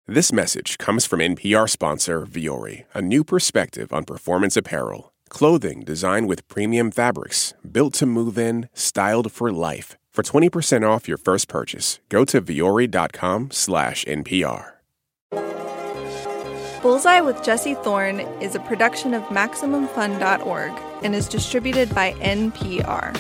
This message comes from NPR sponsor Vuori, a new perspective on performance apparel. Clothing designed with premium fabrics, built to move in, styled for life. For 20% off your first purchase, go to vuori.com/NPR. Bullseye with Jesse Thorne is a production of MaximumFun.org and is distributed by NPR.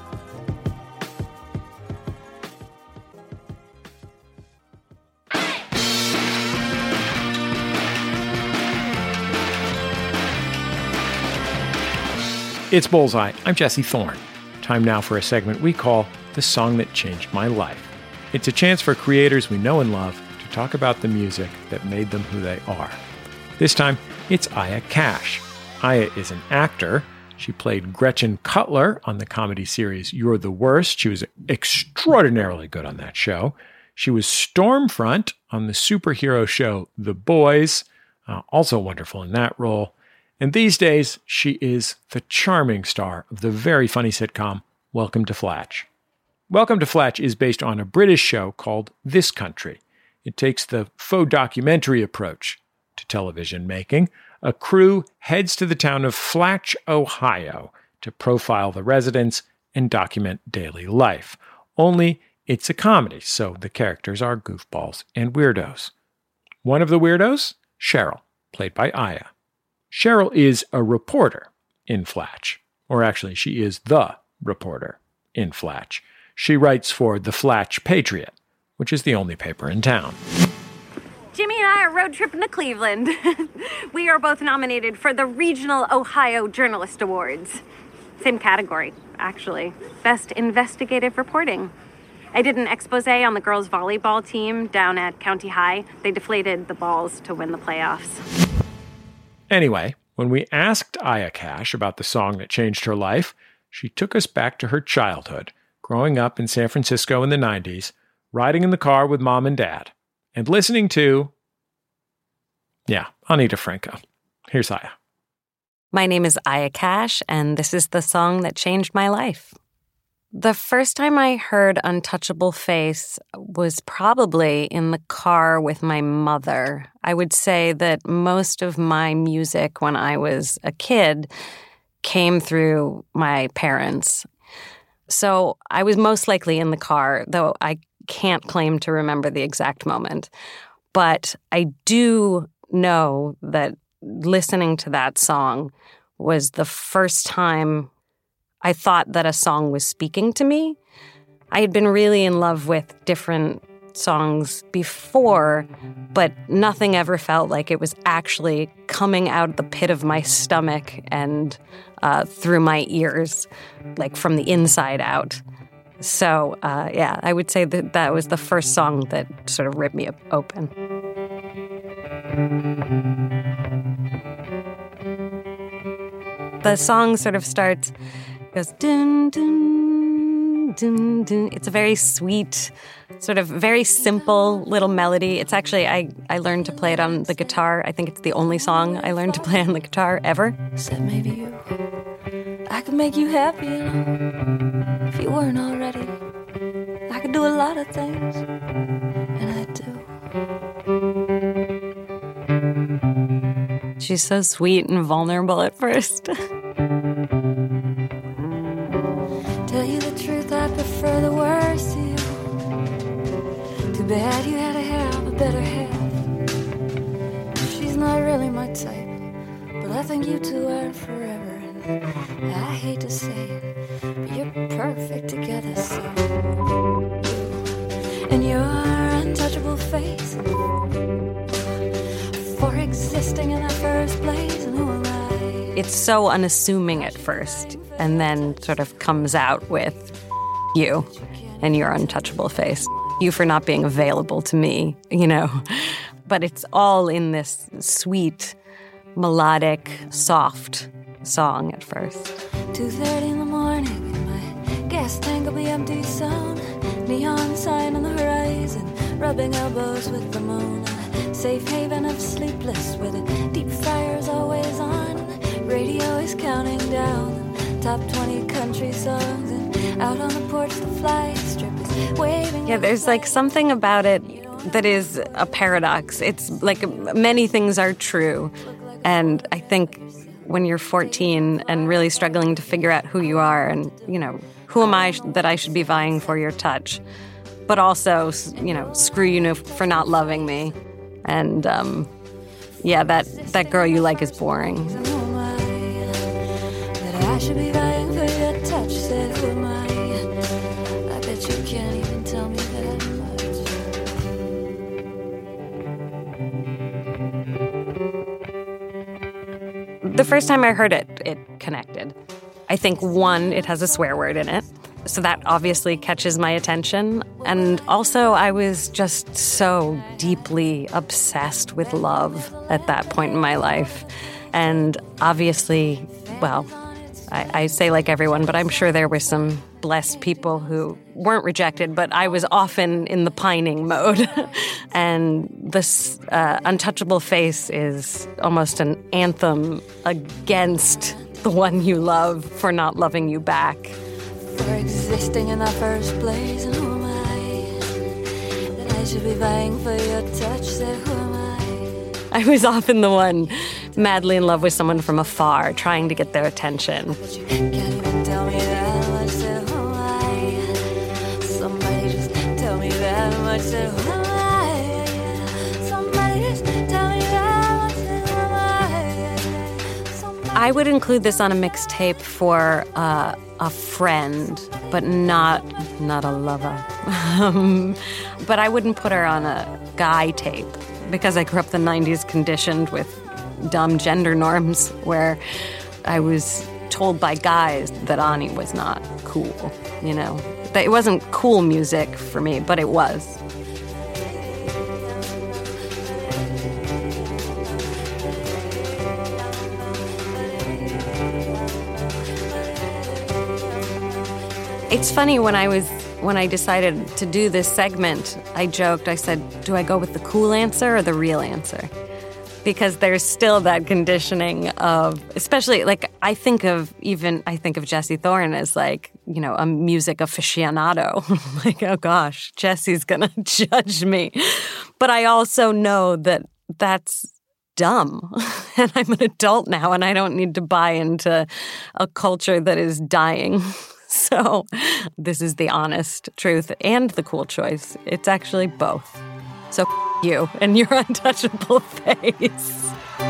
It's Bullseye. I'm Jesse Thorne. Time now for a segment we call The Song That Changed My Life. It's a chance for creators we know and love to talk about the music that made them who they are. This time, it's Aya Cash. Aya is an actor. She played Gretchen Cutler on the comedy series You're the Worst. She was extraordinarily good on that show. She was Stormfront on the superhero show The Boys, also wonderful in that role. And these days, she is the charming star of the very funny sitcom Welcome to Flatch. Welcome to Flatch is based on a British show called This Country. It takes the faux documentary approach to television making. A crew heads to the town of Flatch, Ohio, to profile the residents and document daily life. Only it's a comedy, so the characters are goofballs and weirdos. One of the weirdos? Cheryl, played by Aya. Cheryl is a reporter in Flatch, or actually she is the reporter in Flatch. She writes for the Flatch Patriot, which is the only paper in town. Jimmy and I are road tripping to Cleveland. We are both nominated for the Regional Ohio Journalist Awards. Same category, actually. Best Investigative Reporting. I did an expose on the girls' volleyball team down at County High. They deflated the balls to win the playoffs. Anyway, when we asked Aya Cash about the song that changed her life, she took us back to her childhood, growing up in San Francisco in the 90s, riding in the car with mom and dad, and listening to, Anita Franco. Here's Aya. My name is Aya Cash, and this is the song that changed my life. The first time I heard Untouchable Face was probably in the car with my mother. I would say that most of my music when I was a kid came through my parents. So I was most likely in the car, though I can't claim to remember the exact moment. But I do know that listening to that song was the first time I thought that a song was speaking to me. I had been really in love with different songs before, but nothing ever felt like it was actually coming out of the pit of my stomach and through my ears, like from the inside out. So, I would say that was the first song that sort of ripped me open. The song sort of starts, goes dun dun dun dun. It's a very sweet, sort of very simple little melody. It's actually I learned to play it on the guitar. I think it's the only song I learned to play on the guitar ever. Said maybe I could make you happy, if you weren't already. I could do a lot of things, and I do. She's so sweet and vulnerable at first. Tell you the truth, I prefer the worst to you. Too bad you had to have a better half. She's not really my type, but I think you two are forever. And I hate to say it, but you're perfect together, so. And your untouchable face for existing in the first place, and who am I? It's so unassuming at first, and then sort of comes out with you and your untouchable face. You for not being available to me, But it's all in this sweet, melodic, soft song at first. 2:30 in the morning, and my gas tank will be empty soon. Neon sign on the horizon, rubbing elbows with the moon. A safe haven of sleepless, where the deep fryer's always on. And the radio is counting down the top 20 country songs. And out on the porch, the fly strip is waving. Yeah, there's like something about it that is a paradox. It's like many things are true. And I think when you're 14 and really struggling to figure out who you are and, who am I that I should be vying for your touch? But also, screw you for not loving me. And, that girl you like is boring. I should be vying for your touch, said who am I? I bet you can't even tell me that much. The first time I heard it, it connected. I think, one, it has a swear word in it, so that obviously catches my attention. And also, I was just so deeply obsessed with love at that point in my life. And obviously, well, I say like everyone, but I'm sure there were some blessed people who weren't rejected, but I was often in the pining mode. And this Untouchable Face is almost an anthem against the one you love for not loving you back. For existing in the first place, and who am I? That I should be vying for your touch, said who am I? I was often the one madly in love with someone from afar, trying to get their attention. But you can't even tell me that much, said who am I? Somebody just tell me that much, said who am I? Somebody just tell me that much, said who am I? I would include this on a mixtape for a friend, but not a lover. But I wouldn't put her on a guy tape because I grew up the 90s conditioned with dumb gender norms where I was told by guys that Ani was not cool, That it wasn't cool music for me, but it was. It's funny, when I decided to do this segment, I joked, I said, do I go with the cool answer or the real answer? Because there's still that conditioning of, especially, I think of Jessie Thorne as a music aficionado. Oh gosh, Jessie's gonna judge me. But I also know that that's dumb. And I'm an adult now and I don't need to buy into a culture that is dying. So this is the honest truth and the cool choice. It's actually both. So you and your untouchable face.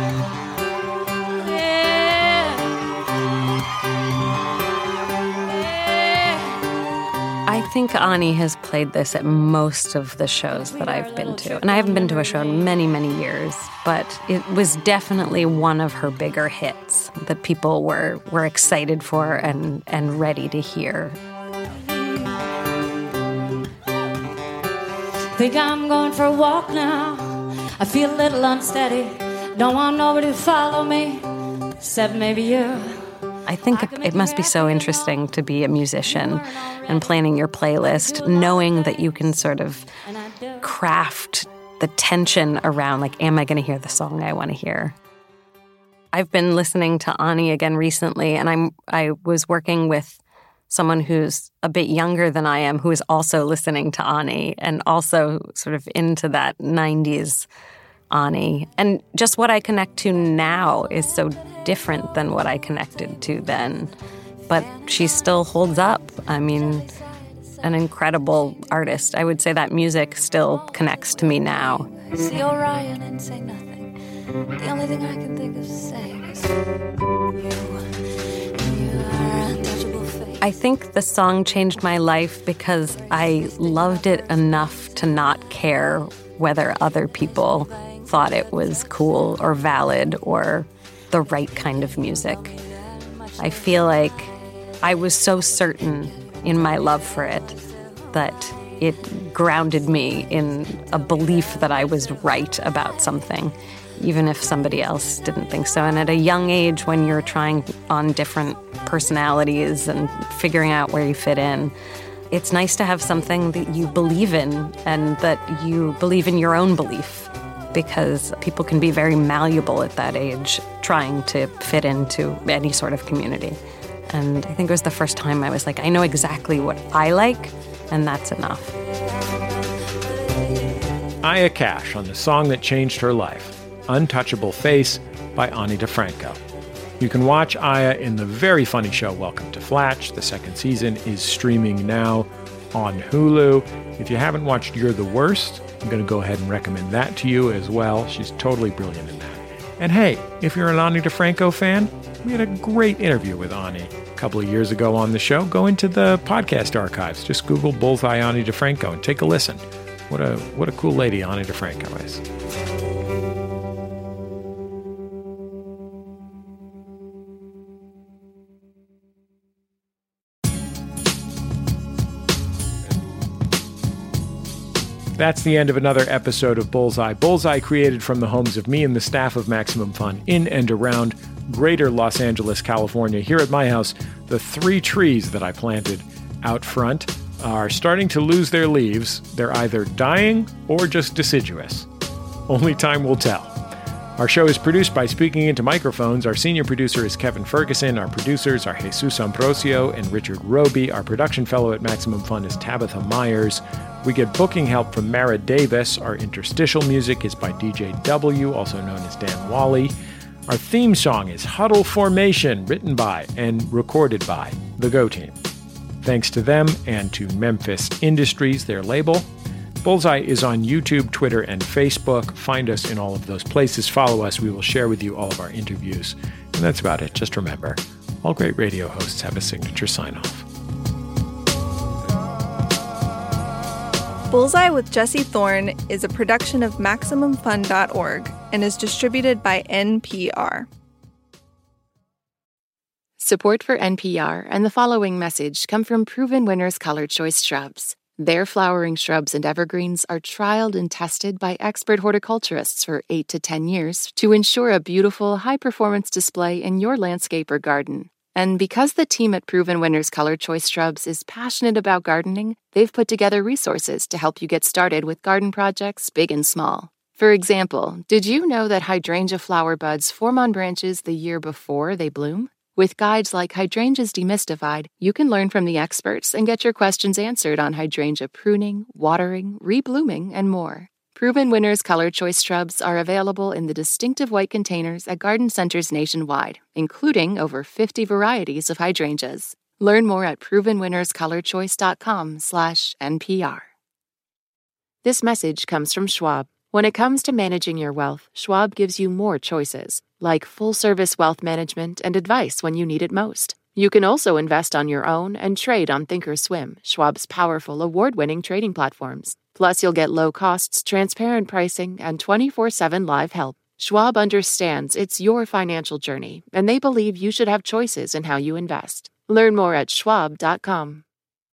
I think Ani has played this at most of the shows that I've been to. And I haven't been to a show in many, many years, but it was definitely one of her bigger hits that people were excited for and ready to hear. Think I'm going for a walk now. I feel a little unsteady. Don't want nobody to follow me, except maybe you. I think it must be so interesting to be a musician and planning your playlist, knowing that you can sort of craft the tension around, am I going to hear the song I want to hear? I've been listening to Ani again recently, and I was working with someone who's a bit younger than I am, who is also listening to Ani and also sort of into that 90s Ani. And just what I connect to now is so different than what I connected to then. But she still holds up. I mean, an incredible artist. I would say that music still connects to me now. See Orion and say nothing. The only thing I can think of saying is you are untouchable face. I think the song changed my life because I loved it enough to not care whether other people thought it was cool or valid or the right kind of music. I feel like I was so certain in my love for it that it grounded me in a belief that I was right about something, even if somebody else didn't think so. And at a young age, when you're trying on different personalities and figuring out where you fit in, it's nice to have something that you believe in and that you believe in your own belief, because people can be very malleable at that age trying to fit into any sort of community. And I think it was the first time I was like, I know exactly what I like, and that's enough. Aya Cash on the song that changed her life, Untouchable Face by Ani DiFranco. You can watch Aya in the very funny show Welcome to Flatch. The second season is streaming now on Hulu. If you haven't watched You're the Worst, I'm going to go ahead and recommend that to you as well. She's totally brilliant in that. And hey, if you're an Ani DiFranco fan, we had a great interview with Ani a couple of years ago on the show. Go into the podcast archives. Just Google Bullseye Ani DiFranco and take a listen. What a cool lady Ani DiFranco is. That's the end of another episode of Bullseye. Bullseye created from the homes of me and the staff of Maximum Fun in and around greater Los Angeles, California. Here at my house, the 3 trees that I planted out front are starting to lose their leaves. They're either dying or just deciduous. Only time will tell. Our show is produced by Speaking Into Microphones. Our senior producer is Kevin Ferguson. Our producers are Jesus Ambrosio and Richard Roby. Our production fellow at Maximum Fun is Tabitha Myers. We get booking help from Mara Davis. Our interstitial music is by DJ W, also known as Dan Wally. Our theme song is Huddle Formation, written by and recorded by the Go Team. Thanks to them and to Memphis Industries, their label. Bullseye is on YouTube, Twitter, and Facebook. Find us in all of those places. Follow us. We will share with you all of our interviews. And that's about it. Just remember, all great radio hosts have a signature sign-off. Bullseye with Jesse Thorne is a production of MaximumFun.org and is distributed by NPR. Support for NPR and the following message come from Proven Winners Color Choice Shrubs. Their flowering shrubs and evergreens are trialed and tested by expert horticulturists for 8 to 10 years to ensure a beautiful, high-performance display in your landscape or garden. And because the team at Proven Winners Color Choice Shrubs is passionate about gardening, they've put together resources to help you get started with garden projects big and small. For example, did you know that hydrangea flower buds form on branches the year before they bloom? With guides like Hydrangeas Demystified, you can learn from the experts and get your questions answered on hydrangea pruning, watering, reblooming, and more. Proven Winners Color Choice Shrubs are available in the distinctive white containers at garden centers nationwide, including over 50 varieties of hydrangeas. Learn more at provenwinnerscolorchoice.com/NPR. This message comes from Schwab. When it comes to managing your wealth, Schwab gives you more choices, like full-service wealth management and advice when you need it most. You can also invest on your own and trade on Thinkorswim, Schwab's powerful award-winning trading platforms. Plus, you'll get low costs, transparent pricing, and 24/7 live help. Schwab understands it's your financial journey, and they believe you should have choices in how you invest. Learn more at schwab.com.